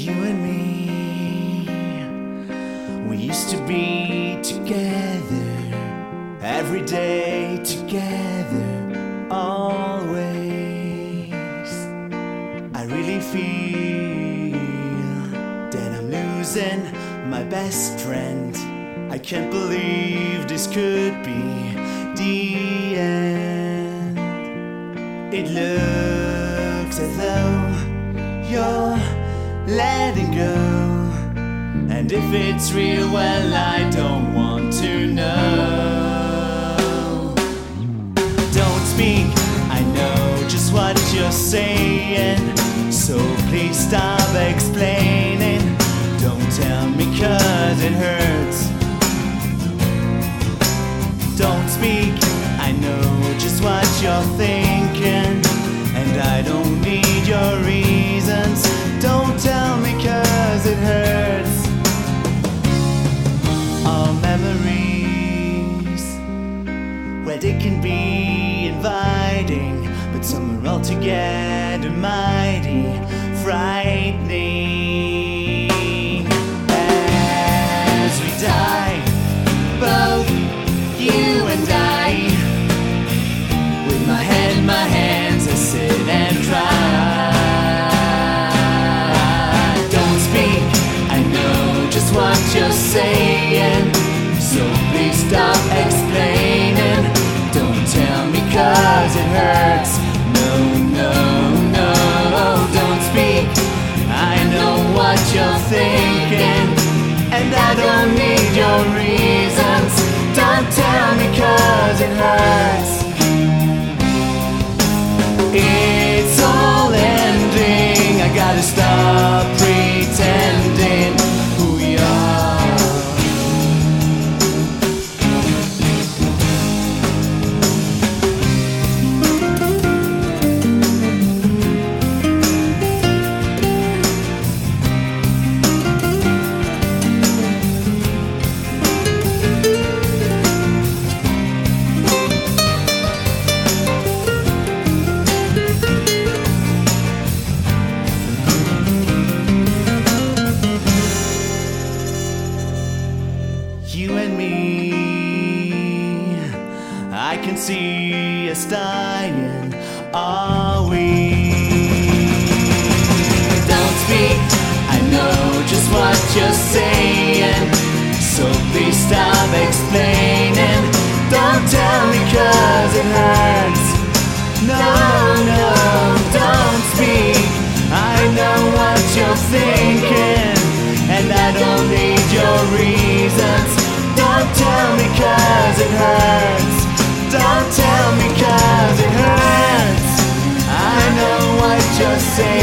You and me, we used to be together, every day together, always. I really feel that I'm losing my best friend. I can't believe this could be the end. It looks as though you're letting go, and if it's real, well, I don't want to know. Don't speak, I know just what you're saying, so please stop explaining. Don't tell me 'cause it hurts. Don't speak, I know just what you're thinking, and I don't need your reasons. Don't tell me 'cause it hurts. Our memories, well, they can be inviting, but some are altogether mighty frightening. As we die, both you and I, with my head in my hands, I sit and cry. Don't speak, I know just what you're saying, so please stop explaining. Don't tell me 'cause it hurts. No, no, no, don't speak. I know what you're thinking, and I don't need your reasons. Don't tell me 'cause it hurts. It's all ending, I gotta stop pretending who we are. You and me, I can see us dying, are we? Don't speak, I know just what you're saying, so please stop explaining. Don't tell me 'cause it hurts. No, no, don't speak. I know what you're thinking, and I don't need your reasons. Don't tell me 'cause it hurts. Don't tell me 'cause it hurts. I know what you're saying.